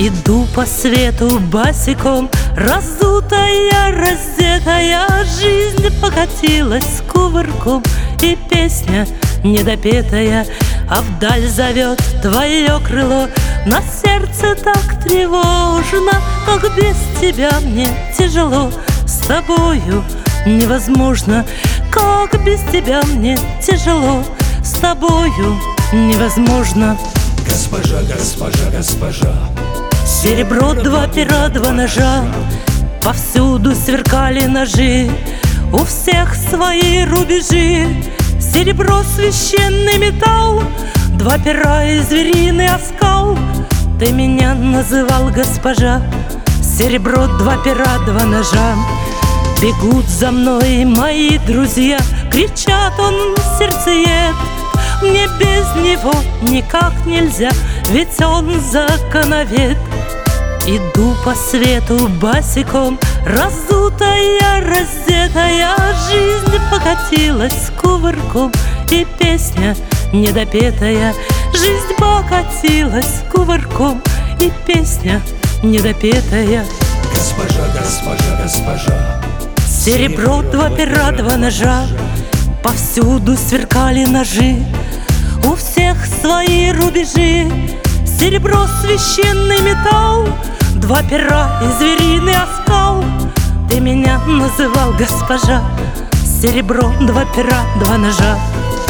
Иду по свету босиком, раздутая, раздетая, жизнь покатилась кувырком, и песня недопетая, а вдаль зовет твое крыло. На сердце так тревожно, как без тебя мне тяжело. С тобою невозможно, как без тебя мне тяжело. С тобою невозможно. Госпожа, госпожа, госпожа, серебро, два пера, два ножа, повсюду сверкали ножи, у всех свои рубежи. Серебро — священный металл, два пера и звериный оскал. Ты меня называл госпожа. Серебро, два пера, два ножа. Бегут за мной мои друзья, кричат: он сердцеед. Мне без него никак нельзя, ведь он законовед. Иду по свету босиком, раздутая, раздетая, жизнь покатилась кувырком, и песня недопетая. Жизнь покатилась кувырком, и песня недопетая. госпожа, госпожа, госпожа, Серебро, два пера, два ножа, повсюду сверкали ножи, у всех свои рубежи. Серебро — священный металл, два пера и звериный оскал. Ты меня называл госпожа. Серебро, два пера, два ножа.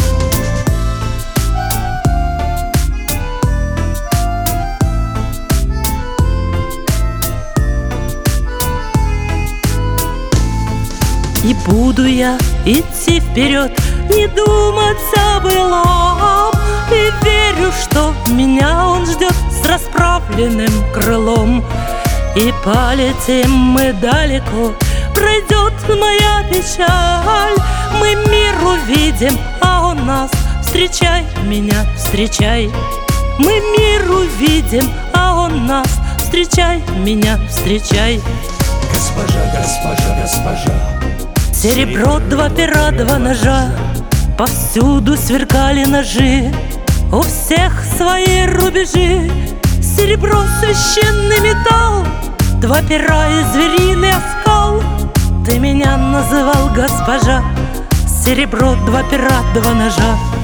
И буду я идти вперед, не думать о былом, и верю, что меня он ждет с расправленным крылом. И полетим мы далеко, пройдет моя печаль, мы мир увидим, а он нас. Встречай меня, встречай. Мы мир увидим, а он нас. Встречай меня, встречай. госпожа, госпожа, госпожа, Серебро, два пера, два ножа, повсюду сверкали ножи, у всех свои рубежи. Серебро — священный металл, два пера и звериный оскал. Ты меня называл госпожа. Серебро, два пера, два ножа.